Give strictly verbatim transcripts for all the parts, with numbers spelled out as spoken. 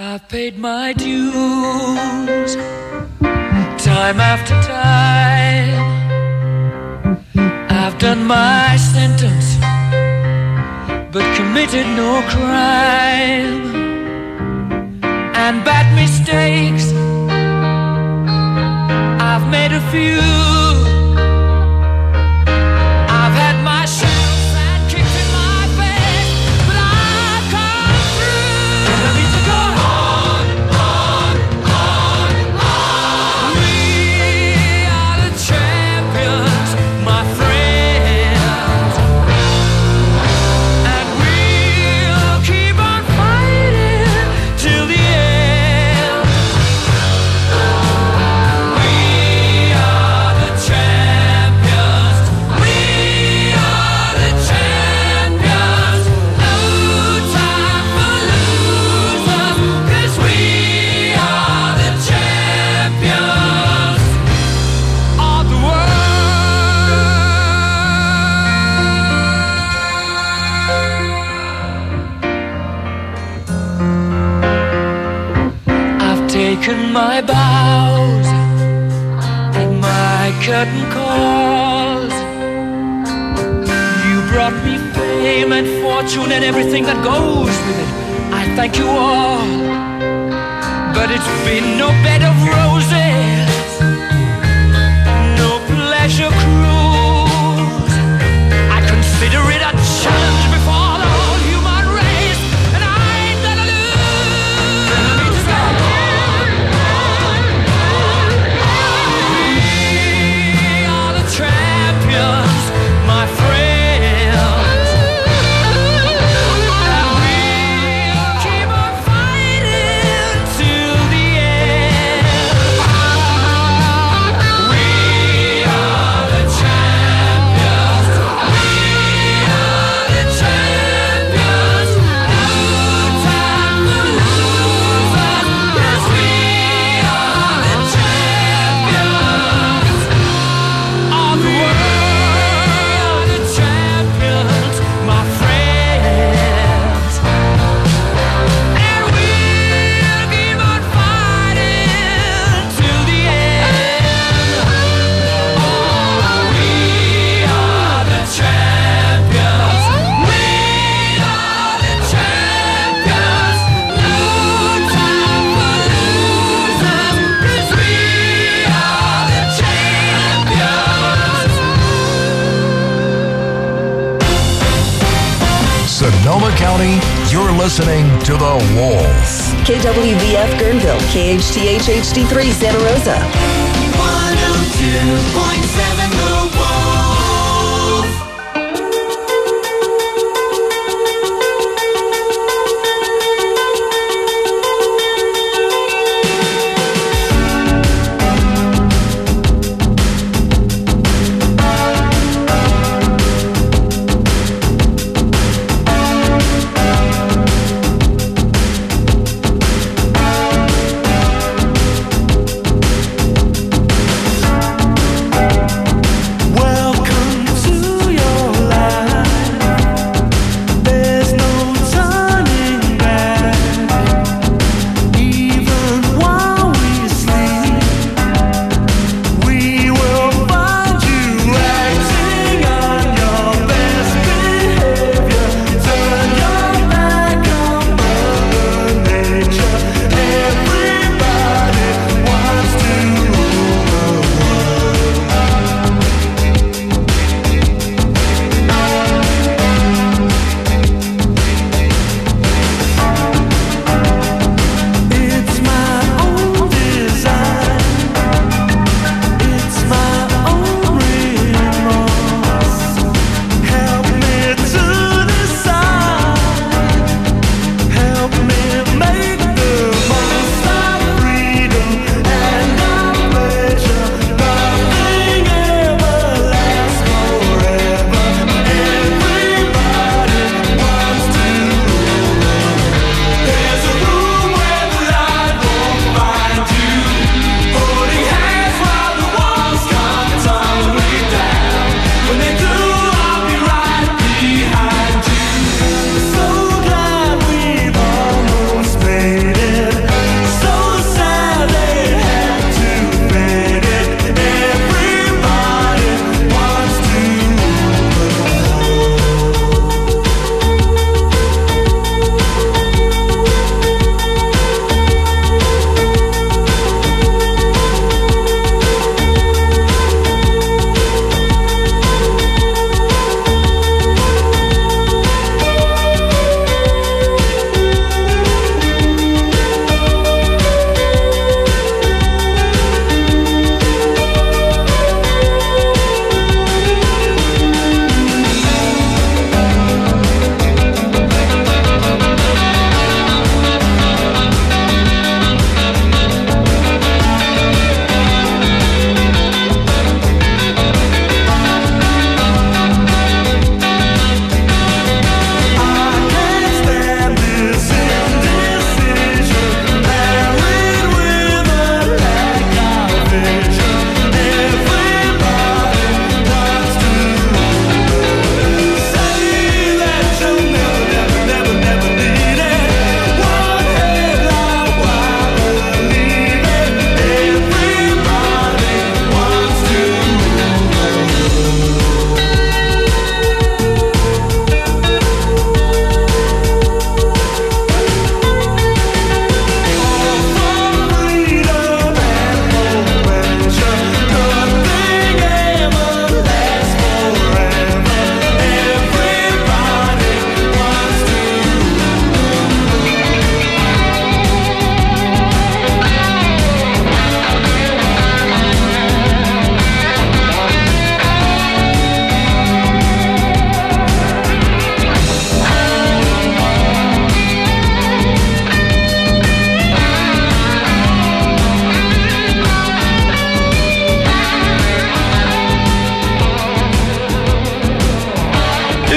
I've paid my dues time after time. I've done my sentence but committed no crime. And bad mistakes I've made a few. I've had my share of sad kicks in my face, but I've come through. And I need to go on, on, on, on. We are the champions, my friends, and we'll keep on fighting till the end. We are the champions. We are the champions. No time for losers, 'cause we are the champions of the world. I've taken my bows and my curtain calls. You brought me fame and fortune and everything that goes with it. I thank you all, but it's been no bed of roses, no pleasure cruise. I consider it a challenge before the whole human race, and I ain't gonna lose. We are the champions, my friends, and we'll keep on fighting till the end. We are the champions. We are the champions. No time for losers, 'cause we are the champions of the world. The champions, my friends, and we'll keep on fighting till the end. Oh, we are the champions. We are the champions. No time for losers, 'cause we are the champions. Sonoma County, you're listening to The Wolf. K W V F Guerneville, K H T H H D three Santa Rosa. one oh two point seven The Wolf.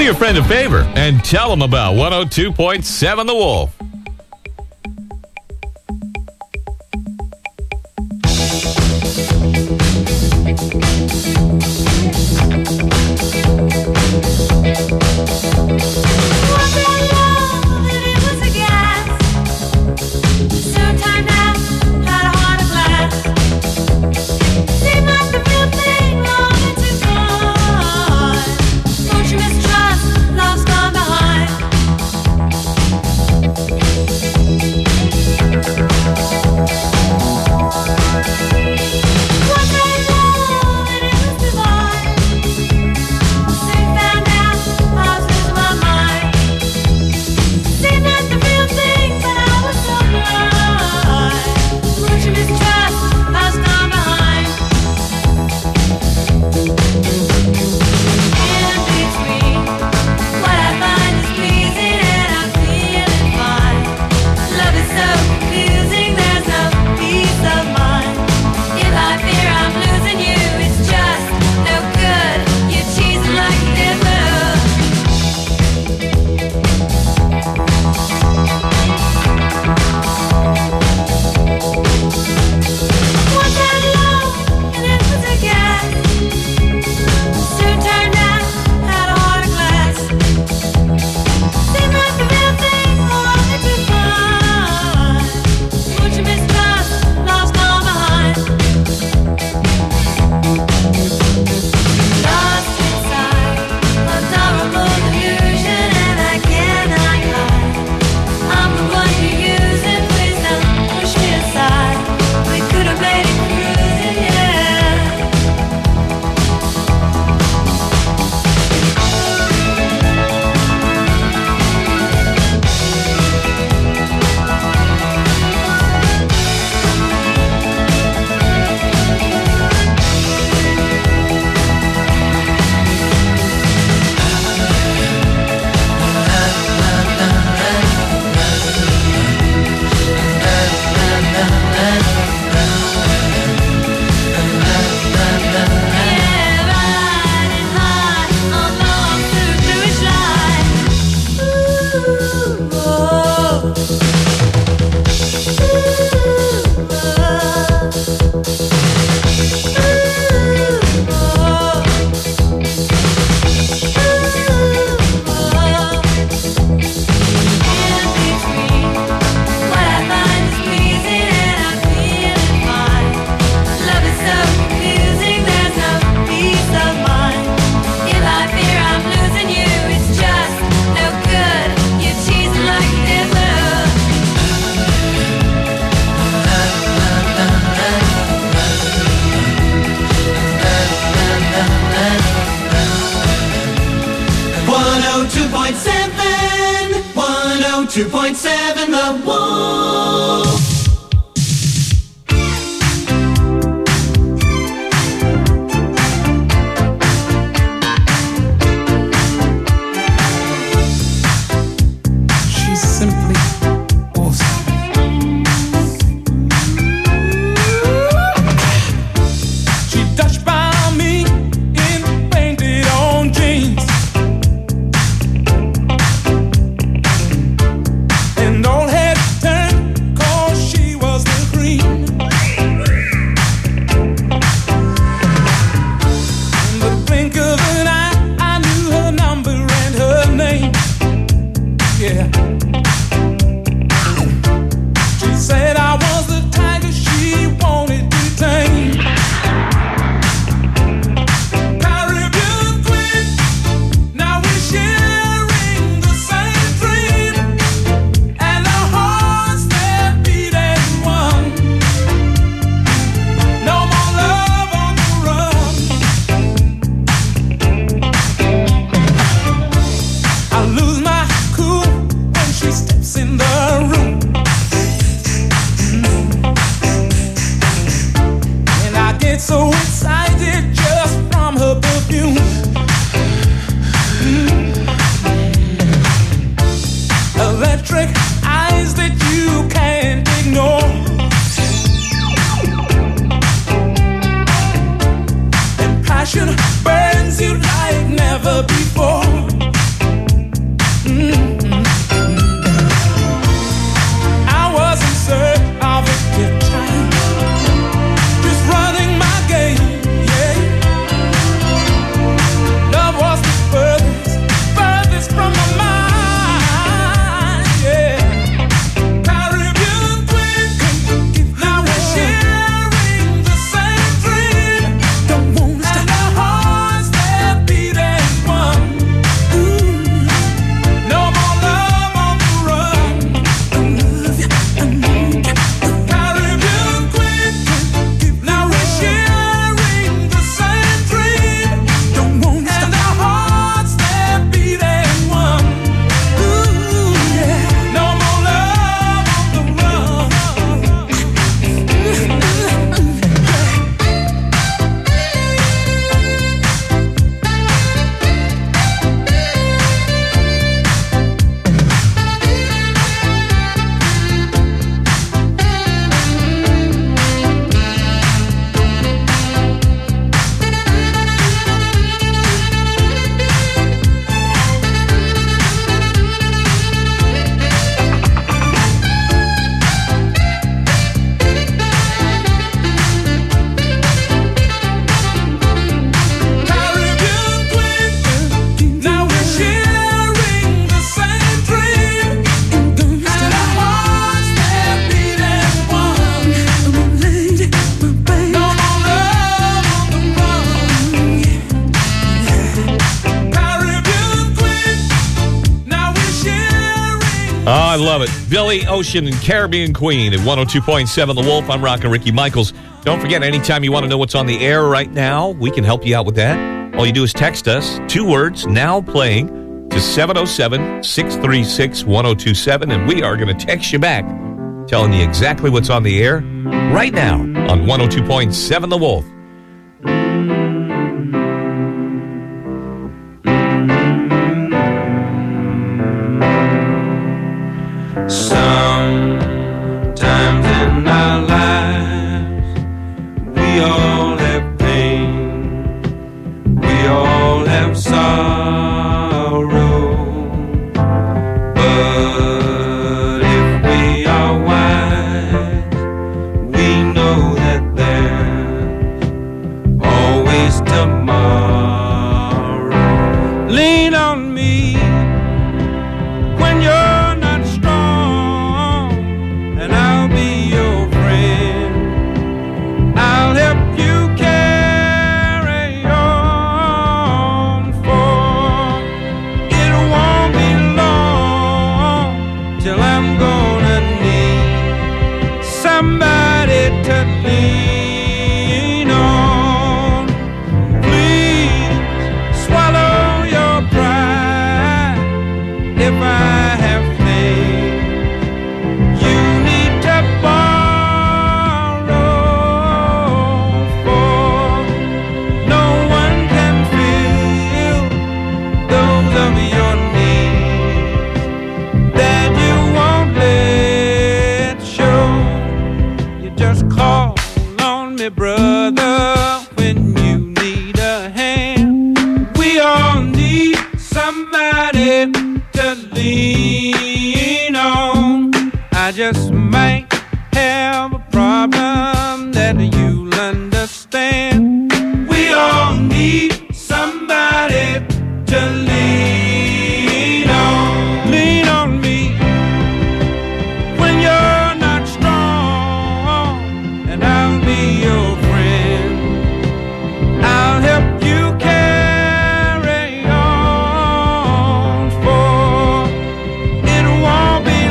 Do your friend a favor and tell them about one oh two point seven The Wolf. two point seven The Wolf. She's simply awesome. She touched by me in painted on jeans. And all I love it. Billy Ocean and Caribbean Queen at one oh two point seven The Wolf. I'm Rockin' Ricky Michaels. Don't forget, anytime you want to know what's on the air right now, we can help you out with that. All you do is text us, two words, now playing, to seven oh seven, six three six, one oh two seven, and we are going to text you back, telling you exactly what's on the air right now on one oh two point seven The Wolf. Sometimes in our lives, we all have pain, we all have sorrow, but if we are wise, we know that there's always tomorrow. Lean on me when you're just might have a problem that you'll understand. We all need somebody to lean on. Lean on me when you're not strong, and I'll be your friend. I'll help you carry on, for it won't be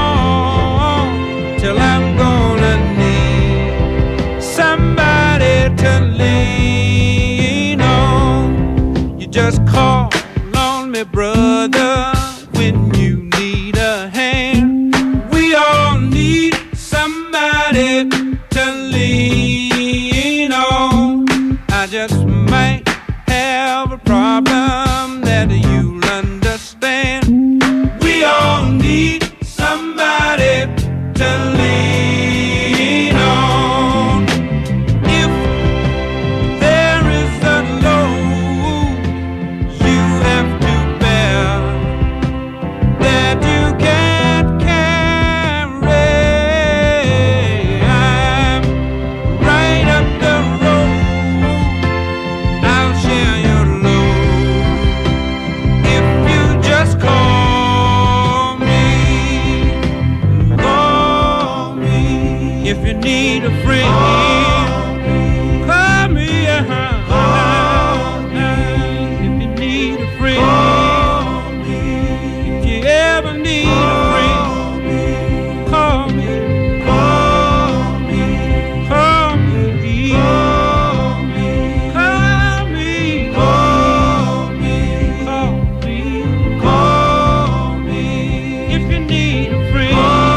till I'm gonna need somebody to lean on. You just call on me, brother, when you need a hand. We all need somebody to lean on. I just might have a problem that you'll understand. We all need somebody to lean on. If there is a load you have to bear that you can't carry, I'm right up the road. I'll share your load if you just call me. Call if you need a friend, call me. Uh-huh. If you need a friend, if you ever need a friend, call me. Call me. Call me. Call me. Call me. Call me. Call me. If you need a friend.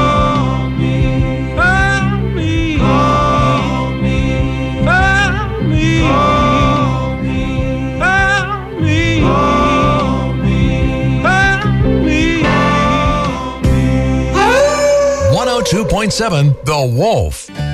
two point seven The Wolf. I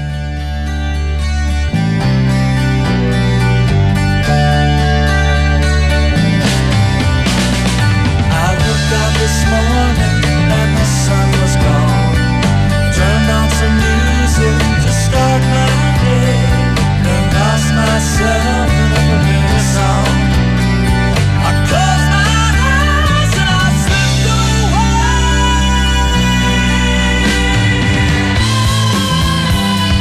woke up this morning and the sun was gone. Turned on some music to start my day, and lost myself in a familiar song. I closed my eyes and I slipped away.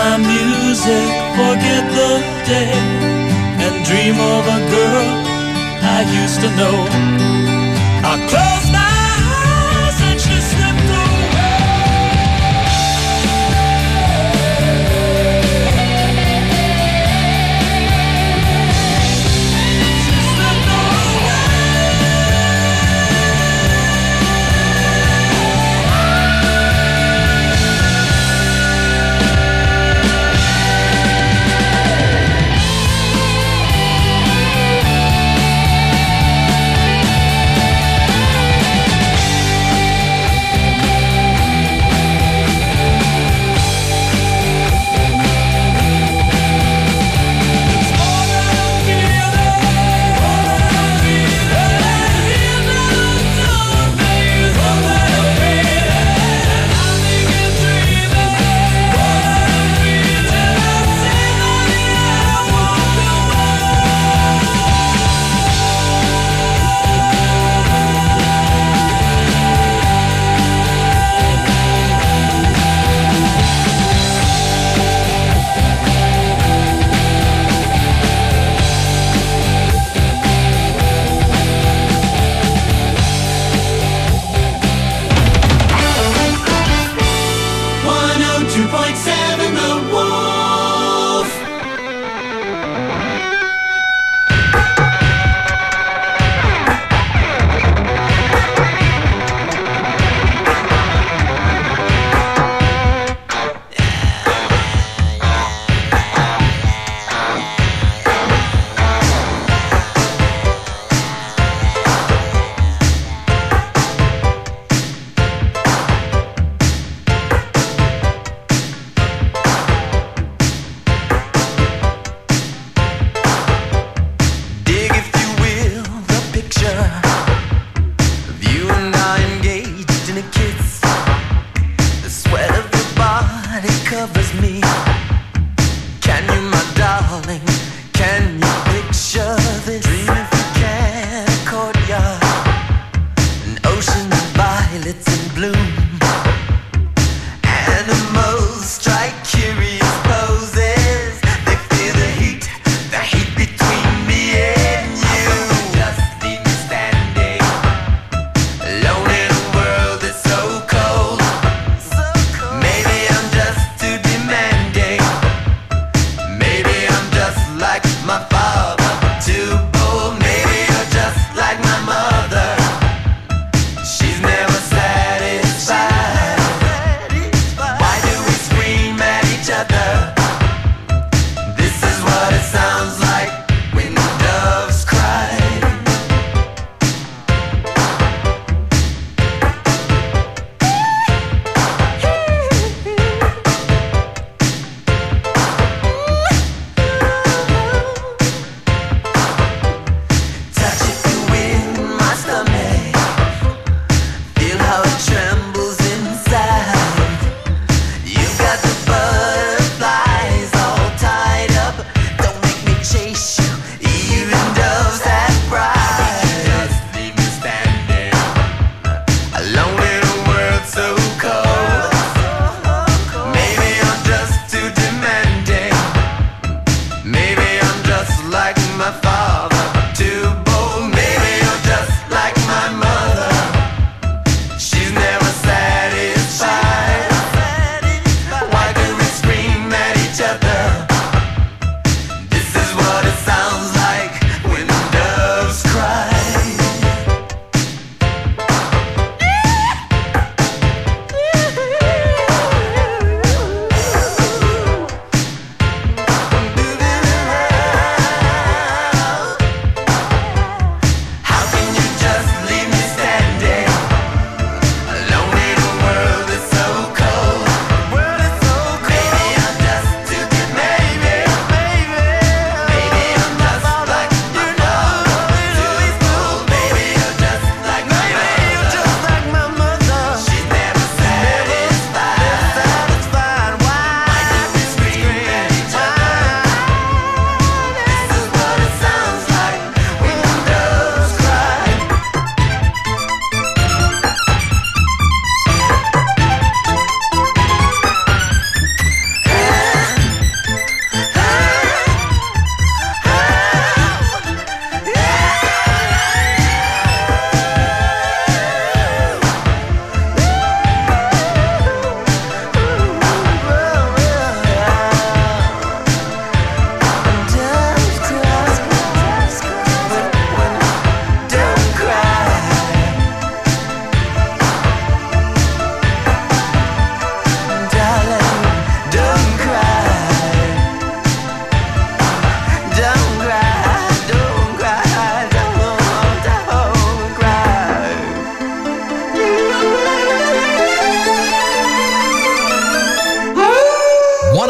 my music, forget the day, and dream of a girl I used to know. I close my eyes and she slipped away. She slipped Maybe I'm just too demanding.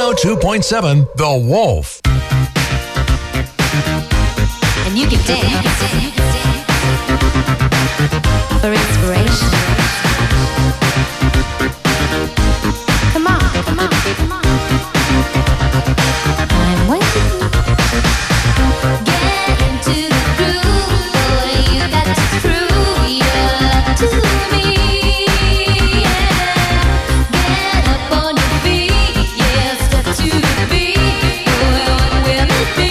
oh two point seven The Wolf. And you can dance for inspiration. Come on, come on, come on. I'm waiting. Get into the groove, boy. You got to prove your love to me. Yeah. Get up on your feet, yeah. Step to the beat, boy. What will it be?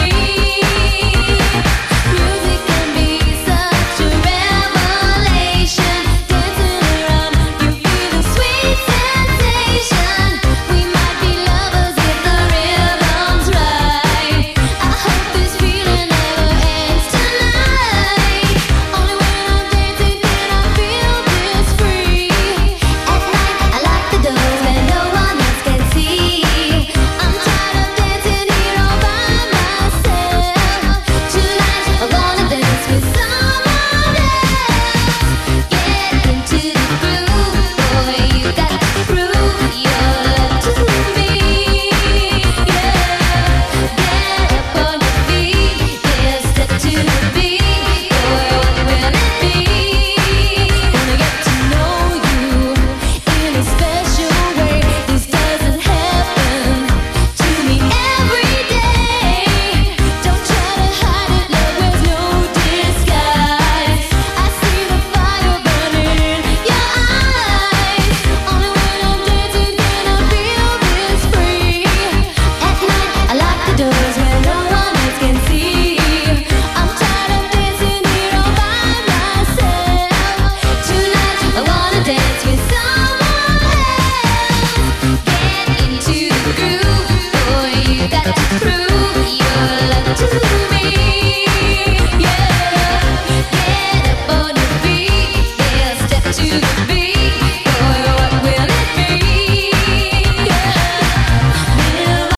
Music can be such a revelation. Dancing around, you feel the sweet sensation. We might be lovers if the rhythm's right. I hope this feeling never ends tonight. Only when I'm dancing can I feel this free. At night I lock the doors where no one else can see. I'm tired of dancing here all by myself. Tonight I'm gonna dance with someone else. Get into the groove, boy. You got to prove your love to me. Yeah. Get up on your feet, yeah. Step to the beat, boy. What will it be? Wanna get to know you in a special way. This doesn't happen to me every day. Don't try to hide it, love wears no disguise. I see the fire burning in your eyes. Only when I'm dancing can I feel this free. At night I lock the doors where no one else can see. I'm tired of dancing here all by myself. Tonight I wanna dance with someone else. Get into the groove, boy. You got to prove